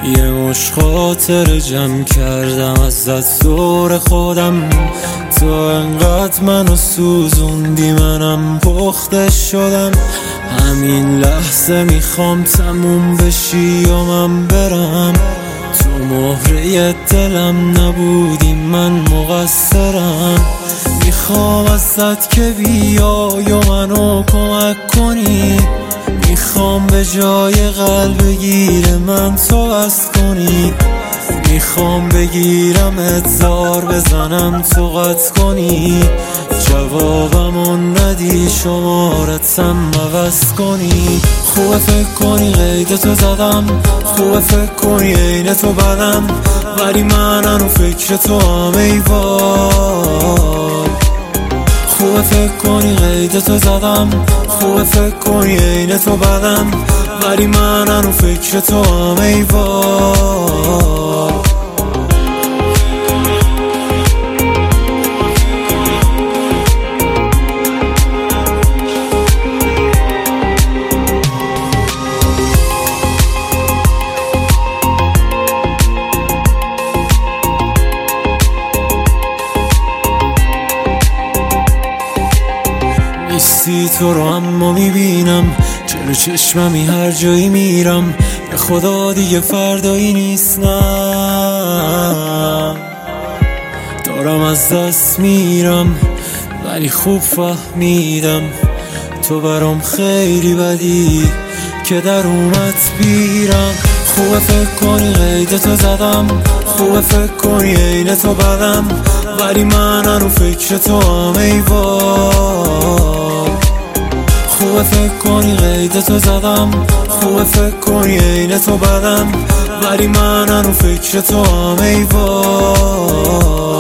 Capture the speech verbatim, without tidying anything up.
یه مش خاطر جمع کردم ازت دور خودم، تو انقدر منو سوزوندی منم پخته شدم. همین لحظه میخوام تموم بشی و من برم، تو مهره دلم نبودی من مقصرم. میخوام ازت که بیای و منو کمک کنی، میخوام به جای قلب گیر من تو بس کنی. میخوام بگیرم اتزار بزنم تو قطع کنی، جوابمو ندی شمارتم عوض کنی. خوبه فکر کنی قید تو زدم، خوبه فکر کنی عین تو بدم، ولی من هنو فکر تو هم ای وای. خوبه فکر کنی قید تو زدم، خوبه فکر کنی عین تو بدم، ولی من هنو فکر تو هم ای وای. نیستی تو رو اما میبینم، چرا چشممی هر جایی میرم. به خدا دیگه فردایی نیست، نه دارم از دست میرم، ولی خوب فهمیدم تو برام خیلی بدی که در اومد بیرم. خوبه فکر کنی قید تو زدم، خوبه فکر کنی عین تو بدم، ولی من هنو فکر تو هم ای وای. خوبه فکر کنی قید تو زدم، خوبه فکر کنی عین تو بدم، ولی من هنو فکر تو هم ای وای.